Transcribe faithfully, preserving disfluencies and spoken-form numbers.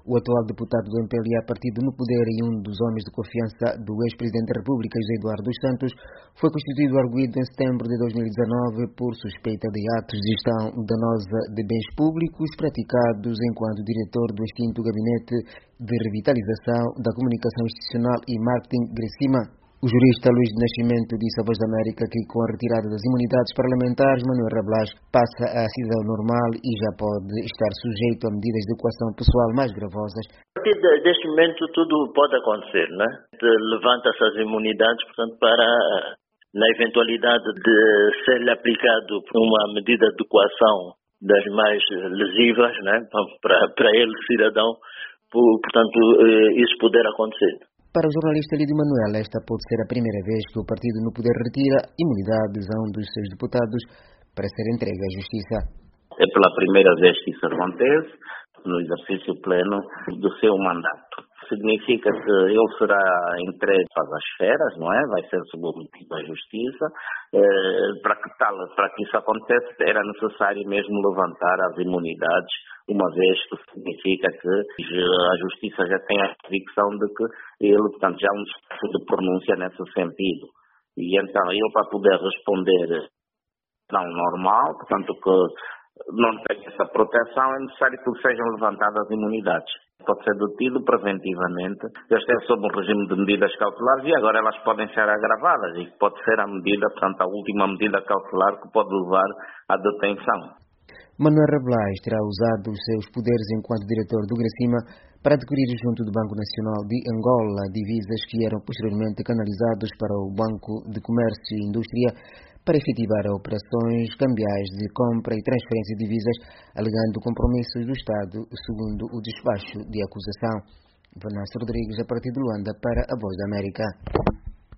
O atual deputado do M P L A, partido no poder e um dos homens de confiança do ex-presidente da República, José Eduardo dos Santos, foi constituído arguido em setembro de dois mil e dezanove por suspeita de atos de gestão danosa de bens públicos praticados enquanto diretor do extinto Gabinete de Revitalização da Comunicação Institucional e Marketing Gracima. O jurista Luís de Nascimento disse à Voz da América que, com a retirada das imunidades parlamentares, Manuel Rabelais passa a cidadão normal e já pode estar sujeito a medidas de coação pessoal mais gravosas. A partir deste momento tudo pode acontecer, né? Levanta-se as imunidades, portanto, para, na eventualidade de ser-lhe aplicado uma medida de coação das mais lesivas, né? para, para ele, cidadão, portanto, isso poder acontecer. Para o jornalista Lídio Manuel, esta pode ser a primeira vez que o partido no poder retira imunidades a um dos seus deputados para ser entregue à Justiça. É pela primeira vez que isso acontece no exercício pleno do seu mandato. Significa que ele será entregue às esferas, não é? Vai ser submetido à Justiça. Eh, para que tal, para que isso aconteça, era necessário mesmo levantar as imunidades, uma vez que significa que a Justiça já tem a convicção de que ele, portanto, já há um espaço de pronúncia nesse sentido. E então, ele para poder responder não normal, portanto, que não tem essa proteção, é necessário que sejam levantadas as imunidades. Pode ser detido preventivamente, já está sob um regime de medidas cautelares e agora elas podem ser agravadas e pode ser a medida, portanto, a última medida cautelar que pode levar à detenção. Manuel Rabelais terá usado os seus poderes enquanto diretor do Gracima para adquirir junto do Banco Nacional de Angola divisas que eram posteriormente canalizados para o Banco de Comércio e Indústria para efetivar operações cambiais de compra e transferência de divisas, alegando compromissos do Estado, segundo o despacho de acusação. Vanessa Rodrigues, a partir de Luanda, para a Voz da América.